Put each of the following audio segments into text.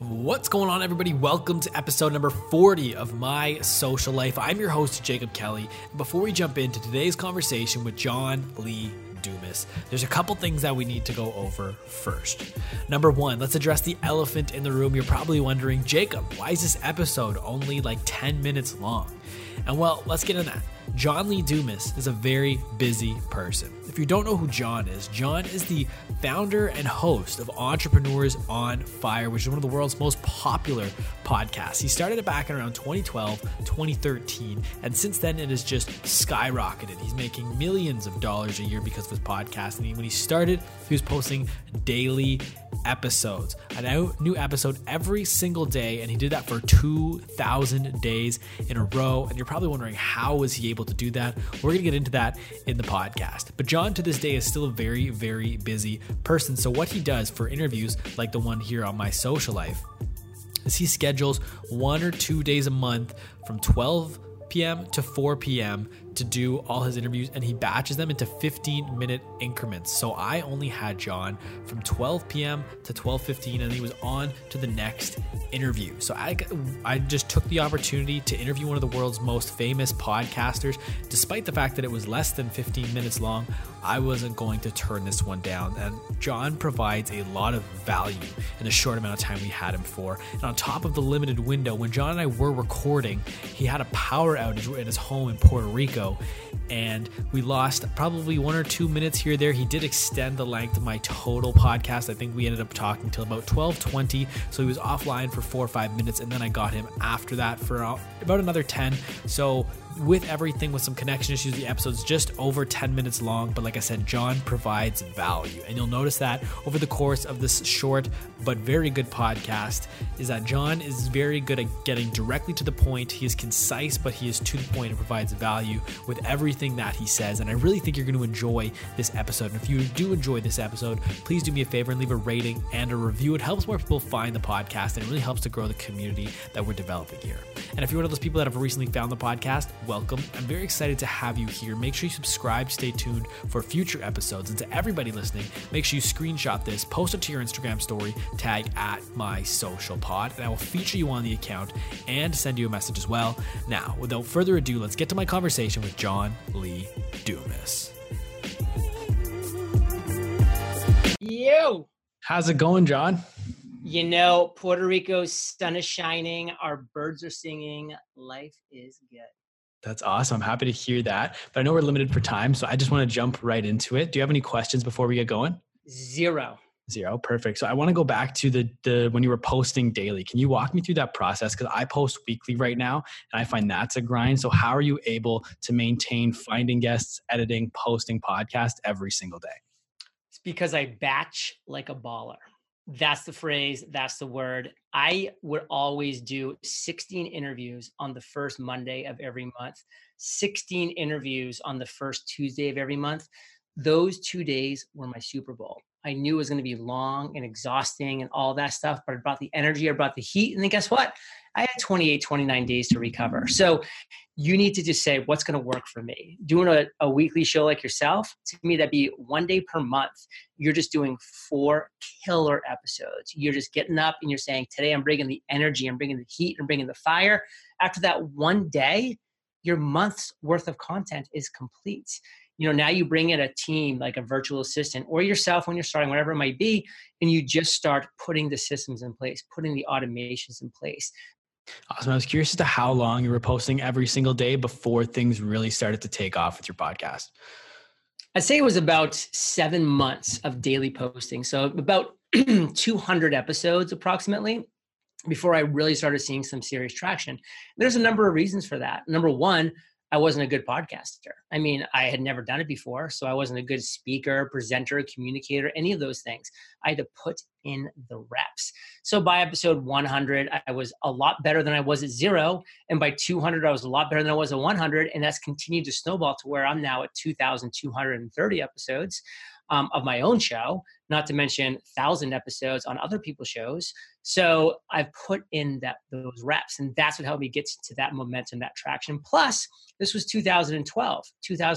What's going on, everybody? Welcome to episode number 40 of My Social Life. I'm your host, Jacob Kelly. And before we jump into today's conversation with John Lee Dumas, there's a couple things that we need to go over first. Number one, let's address the elephant in the room. You're probably wondering, Jacob, why is this episode only like 10 minutes long? And well, let's get into that. John Lee Dumas is a very busy person. If you don't know who John is the founder and host of Entrepreneurs on Fire, which is one of the world's most popular podcasts. He started it back in around 2012, 2013, and since then it has just skyrocketed. He's making millions of dollars a year because of his podcast. And when he started, he was posting daily episodes, a new episode every single day, and he did that for 2,000 days in a row. And you're probably wondering, how was he able to do that? We're going to get into that in the podcast. But John, to this day, is still a very, very busy person. So what he does for interviews like the one here on My Social Life is he schedules 1 or 2 days a month from 12 p.m. to 4 p.m. to do all his interviews, and he batches them into 15-minute increments. So I only had John from 12 p.m. to 12:15, and he was on to the next interview. So I just took the opportunity to interview one of the world's most famous podcasters. Despite the fact that it was less than 15 minutes long, I wasn't going to turn this one down. And John provides a lot of value in the short amount of time we had him for. And on top of the limited window, when John and I were recording, he had a power outage at his home in Puerto Rico, and we lost probably 1 or 2 minutes here or there. He did extend the length of my total podcast. I think we ended up talking till about 12:20, so he was offline for 4 or 5 minutes, and then I got him after that for about another 10. So with everything, with some connection issues, the episode's just over 10 minutes long. But like I said, John provides value. And you'll notice that over the course of this short but very good podcast is that John is very good at getting directly to the point. He is concise, but he is to the point and provides value with everything that he says. And I really think you're going to enjoy this episode. And if you do enjoy this episode, please do me a favor and leave a rating and a review. It helps more people find the podcast, and it really helps to grow the community that we're developing here. And if you're one of those people that have recently found the podcast, welcome. I'm very excited to have you here. Make sure you subscribe, stay tuned for future episodes. And to everybody listening, make sure you screenshot this, post it to your Instagram story, tag at My Social Pod, and I will feature you on the account and send you a message as well. Now, without further ado, let's get to my conversation with John Lee Dumas. Yo! How's it going, John? You know, Puerto Rico's sun is shining, our birds are singing, life is good. That's awesome. I'm happy to hear that. But I know we're limited for time, so I just want to jump right into it. Do you have any questions before we get going? Zero. Perfect. So I want to go back to the when you were posting daily. Can you walk me through that process? Because I post weekly right now, and I find that's a grind. So how are you able to maintain finding guests, editing, posting podcasts every single day? It's because I batch like a baller. That's the phrase. That's the word. I would always do 16 interviews on the first Monday of every month, 16 interviews on the first Tuesday of every month. Those 2 days were my Super Bowl. I knew it was going to be long and exhausting and all that stuff, but I brought the energy, I brought the heat. And then guess what? I had 28, 29 days to recover. So you need to just say, what's going to work for me? Doing a weekly show like yourself, to me, that'd be 1 day per month. You're just doing 4 killer episodes. You're just getting up and you're saying, today I'm bringing the energy, I'm bringing the heat, I'm bringing the fire. After that 1 day, your month's worth of content is complete. You know, now you bring in a team like a virtual assistant or yourself when you're starting, whatever it might be, and you just start putting the systems in place, putting the automations in place. Awesome. I was curious as to how long you were posting every single day before things really started to take off with your podcast. I'd say it was about 7 months of daily posting. So about 200 episodes approximately before I really started seeing some serious traction. There's a number of reasons for that. Number one, I wasn't a good podcaster. I mean, I had never done it before, so I wasn't a good speaker, presenter, communicator, any of those things. I had to put in the reps. So by episode 100, I was a lot better than I was at 0. And by 200, I was a lot better than I was at 100. And that's continued to snowball to where I'm now at 2,230 episodes of my own show, not to mention 1,000 episodes on other people's shows. So I've put in those reps, and that's what helped me get to that momentum, that traction. Plus, this was 2012,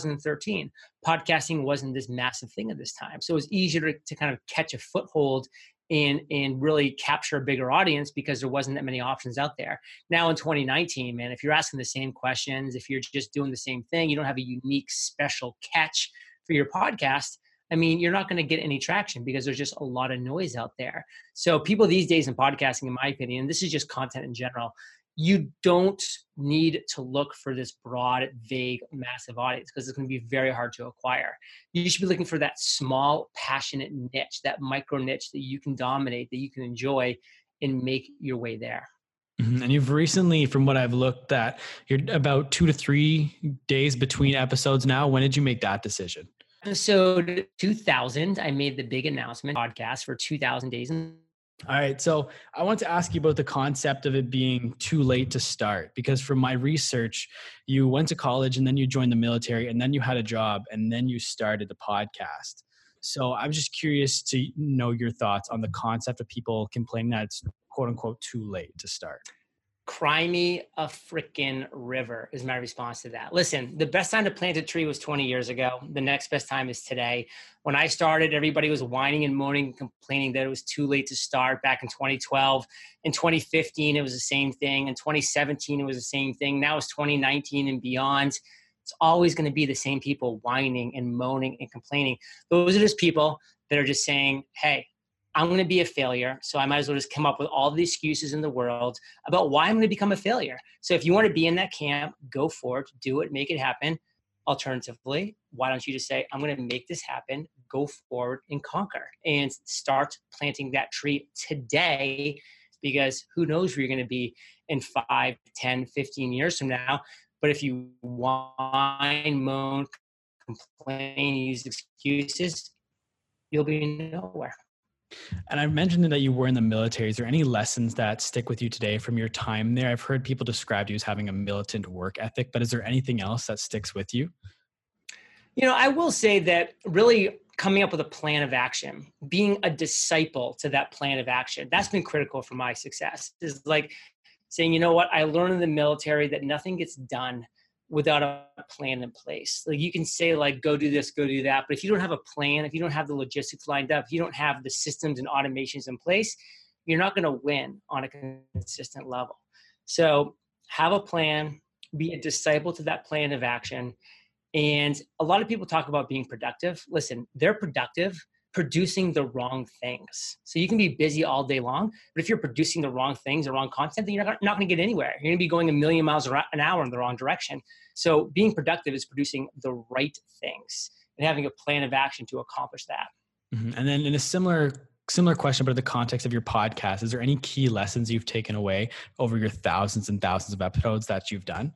2013. Podcasting wasn't this massive thing at this time. So it was easier to kind of catch a foothold and really capture a bigger audience because there wasn't that many options out there. Now in 2019, man, if you're asking the same questions, if you're just doing the same thing, you don't have a unique special catch for your podcast, I mean, you're not going to get any traction because there's just a lot of noise out there. So people these days in podcasting, in my opinion, and this is just content in general, you don't need to look for this broad, vague, massive audience because it's going to be very hard to acquire. You should be looking for that small, passionate niche, that micro niche that you can dominate, that you can enjoy and make your way there. And you've recently, from what I've looked at, you're about 2 to 3 days between episodes now. When did you make that decision? Episode 2000, I made the big announcement podcast for 2000 days. All right. So I want to ask you about the concept of it being too late to start, because from my research, you went to college and then you joined the military and then you had a job and then you started the podcast. So I'm just curious to know your thoughts on the concept of people complaining that it's quote unquote too late to start. Cry me a freaking river is my response to that. Listen, the best time to plant a tree was 20 years ago. The next best time is today. When I started, everybody was whining and moaning and complaining that it was too late to start back in 2012. In 2015, it was the same thing. In 2017, it was the same thing. Now it's 2019 and beyond. It's always going to be the same people whining and moaning and complaining. Those are just people that are just saying, hey, I'm going to be a failure, so I might as well just come up with all the excuses in the world about why I'm going to become a failure. So if you want to be in that camp, go for it, do it, make it happen. Alternatively, why don't you just say, I'm going to make this happen, go forward and conquer and start planting that tree today, because who knows where you're going to be in 5, 10, 15 years from now. But if you whine, moan, complain, use excuses, you'll be nowhere. And I mentioned that you were in the military. Is there any lessons that stick with you today from your time there? I've heard people describe you as having a militant work ethic, but is there anything else that sticks with you? You know, I will say that really coming up with a plan of action, being a disciple to that plan of action, that's been critical for my success. Is like saying, you know what, I learned in the military that nothing gets done without a plan in place. Like you can say like, go do this, go do that. But if you don't have a plan, if you don't have the logistics lined up, if you don't have the systems and automations in place, you're not going to win on a consistent level. So have a plan, be a disciple to that plan of action. And a lot of people talk about being productive. Listen, they're productive producing the wrong things. So you can be busy all day long, but if you're producing the wrong things, the wrong content, then you're not going to get anywhere. You're going to be going a million miles an hour in the wrong direction. So being productive is producing the right things and having a plan of action to accomplish that. Mm-hmm. And then in a similar question, but in the context of your podcast, is there any key lessons you've taken away over your thousands and thousands of episodes that you've done?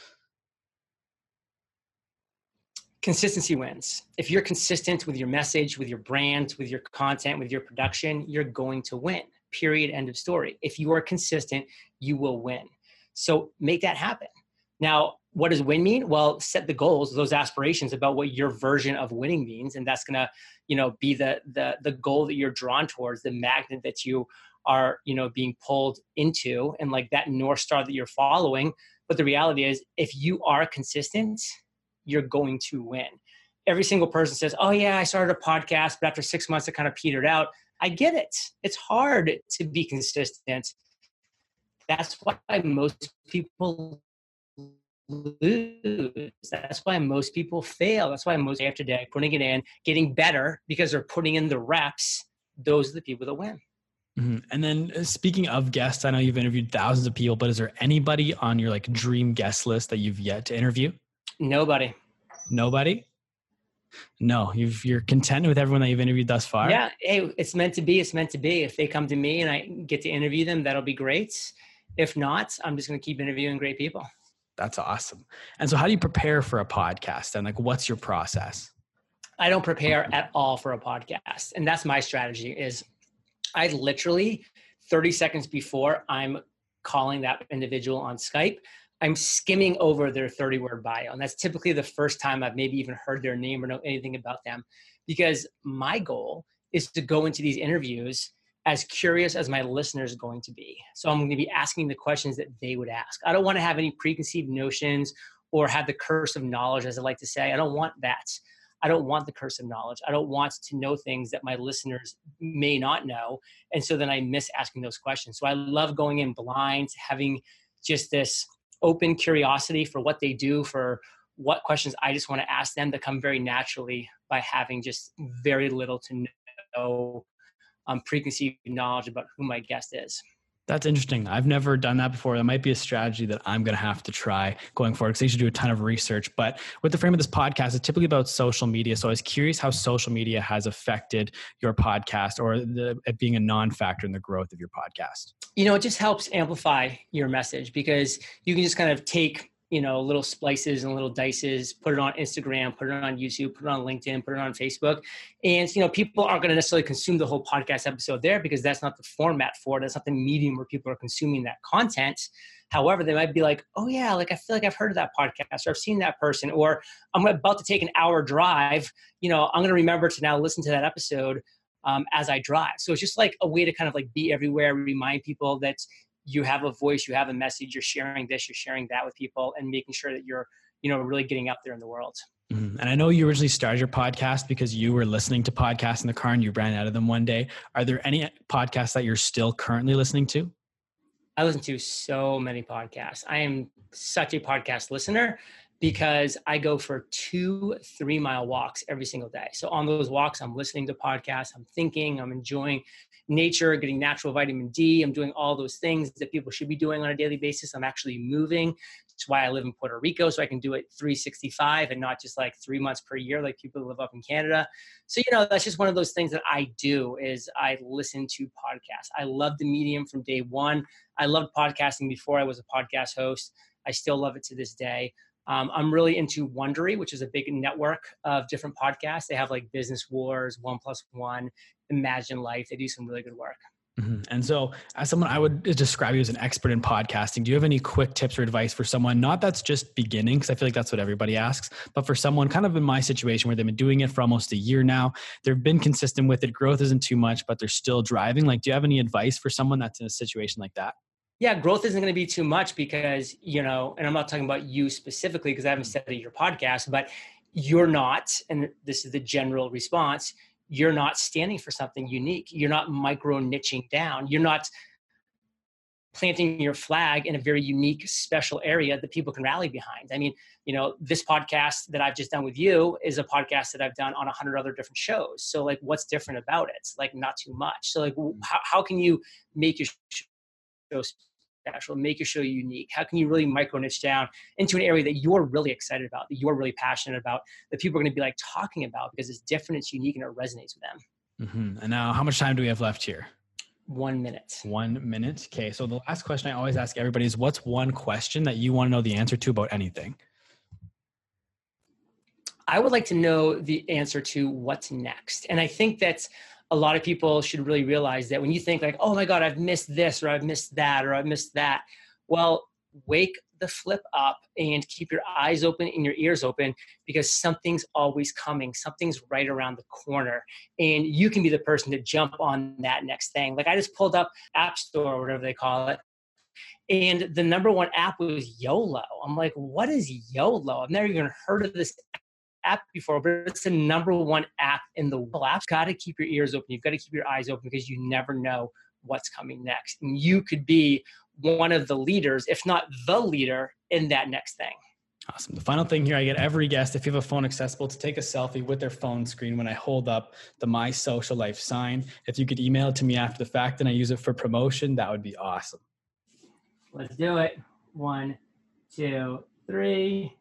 Consistency wins. If you're consistent with your message, with your brand, with your content, with your production, you're going to win. Period. End of story. If you are consistent, you will win. So make that happen. Now, what does win mean? Well, set the goals, those aspirations about what your version of winning means. And that's going to, be the goal that you're drawn towards, the magnet that you are, being pulled into, and like that North Star that you're following. But the reality is, if you are consistent, you're going to win. Every single person says, oh yeah, I started a podcast, but after 6 months, it kind of petered out. I get it. It's hard to be consistent. That's why most people lose. That's why most people fail. That's why most day after day, putting it in, getting better because they're putting in the reps. Those are the people that win. Mm-hmm. And then speaking of guests, I know you've interviewed thousands of people, but is there anybody on your like dream guest list that you've yet to interview? Nobody. Nobody? No, you're content with everyone that you've interviewed thus far? Yeah. Hey, it's meant to be. It's meant to be. If they come to me and I get to interview them, that'll be great. If not, I'm just going to keep interviewing great people. That's awesome. And so how do you prepare for a podcast? And like, what's your process? I don't prepare at all for a podcast. And that's my strategy is I literally 30 seconds before I'm calling that individual on Skype, I'm skimming over their 30-word bio. And that's typically the first time I've maybe even heard their name or know anything about them, because my goal is to go into these interviews as curious as my listeners are going to be. So I'm going to be asking the questions that they would ask. I don't want to have any preconceived notions or have the curse of knowledge, as I like to say. I don't want that. I don't want the curse of knowledge. I don't want to know things that my listeners may not know. And so then I miss asking those questions. So I love going in blind, having just this open curiosity for what they do, for what questions I just want to ask them, that come very naturally by having just very little to no preconceived knowledge about who my guest is. That's interesting. I've never done that before. That might be a strategy that I'm going to have to try going forward, because I should do a ton of research. But with the frame of this podcast, it's typically about social media. So I was curious how social media has affected your podcast, or it being a non-factor in the growth of your podcast. It just helps amplify your message, because you can just kind of take little splices and little dices, put it on Instagram, put it on YouTube, put it on LinkedIn, put it on Facebook. And, people aren't going to necessarily consume the whole podcast episode there, because that's not the format for it. That's not the medium where people are consuming that content. However, they might be like, oh yeah, like I feel like I've heard of that podcast, or I've seen that person, or I'm about to take an hour drive. I'm going to remember to now listen to that episode as I drive. So it's just like a way to kind of like be everywhere, remind people that you have a voice, you have a message, you're sharing this, you're sharing that with people, and making sure that you're, really getting out there in the world. Mm-hmm. And I know you originally started your podcast because you were listening to podcasts in the car and you ran out of them one day. Are there any podcasts that you're still currently listening to? I listen to so many podcasts. I am such a podcast listener, because I go for 2 3-mile walks every single day. So on those walks, I'm listening to podcasts, I'm thinking, I'm enjoying nature, getting natural vitamin D. I'm doing all those things that people should be doing on a daily basis. I'm actually moving. That's why I live in Puerto Rico, so I can do it 365 and not just like 3 months per year like people who live up in Canada. So, that's just one of those things that I do, is I listen to podcasts. I love the medium from day one. I loved podcasting before I was a podcast host. I still love it to this day. I'm really into Wondery, which is a big network of different podcasts. They have like Business Wars, 1+1, Imagine Life. They do some really good work. Mm-hmm. And so as someone, I would describe you as an expert in podcasting. Do you have any quick tips or advice for someone, not that's just beginning, because I feel like that's what everybody asks, but for someone kind of in my situation where they've been doing it for almost a year now, they've been consistent with it, growth isn't too much, but they're still driving. Like, do you have any advice for someone that's in a situation like that? Yeah, growth isn't going to be too much because, and I'm not talking about you specifically because I haven't studied your podcast, but you're not, and this is the general response, you're not standing for something unique. You're not micro niching down. You're not planting your flag in a very unique, special area that people can rally behind. I mean, this podcast that I've just done with you is a podcast that I've done on 100 other different shows. So like, what's different about it? Like, not too much. So like, how can you make your show special, make your show unique? How can you really micro niche down into an area that you're really excited about, that you're really passionate about, that people are going to be like talking about because it's different, it's unique, and it resonates with them? Mm-hmm. And now, how much time do we have left here? 1 minute. 1 minute. Okay. So the last question I always ask everybody is, what's one question that you want to know the answer to about anything? I would like to know the answer to what's next. And I think that's a lot of people should really realize that when you think like, oh my God, I've missed this, or I've missed that, or I've missed that. Well, wake the flip up and keep your eyes open and your ears open, because something's always coming. Something's right around the corner, and you can be the person to jump on that next thing. Like, I just pulled up App Store or whatever they call it, and the number one app was YOLO. I'm like, what is YOLO? I've never even heard of this app before, but it's the number one app in the world. You've got to keep your ears open. You've got to keep your eyes open, because you never know what's coming next. And you could be one of the leaders, if not the leader, in that next thing. Awesome. The final thing here, I get every guest, if you have a phone accessible, to take a selfie with their phone screen when I hold up the My Social Life sign. If you could email it to me after the fact and I use it for promotion, that would be awesome. Let's do it. 1, 2, 3.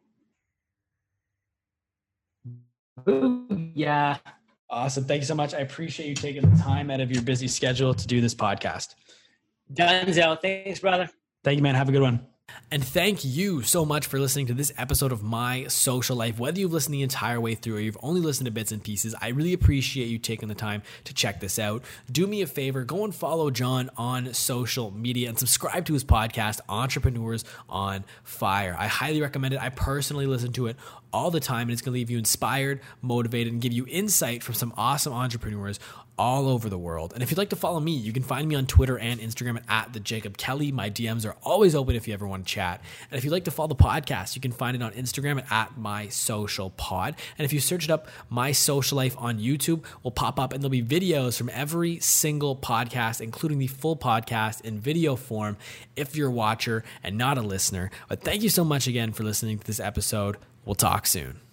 Yeah. Awesome. Thank you so much. I appreciate you taking the time out of your busy schedule to do this podcast. Dunzo. Thanks, brother. Thank you, man. Have a good one. And thank you so much for listening to this episode of My Social Life. Whether you've listened the entire way through or you've only listened to bits and pieces, I really appreciate you taking the time to check this out. Do me a favor, go and follow John on social media and subscribe to his podcast, Entrepreneurs on Fire. I highly recommend it. I personally listen to it all the time, and it's going to leave you inspired, motivated, and give you insight from some awesome entrepreneurs all over the world. And if you'd like to follow me, you can find me on Twitter and Instagram at the Jacob Kelly. My DMs are always open if you ever want to chat. And if you'd like to follow the podcast, you can find it on Instagram at My Social Pod. And if you search it up, My Social Life on YouTube will pop up, and there'll be videos from every single podcast, including the full podcast in video form if you're a watcher and not a listener. But thank you so much again for listening to this episode. We'll talk soon.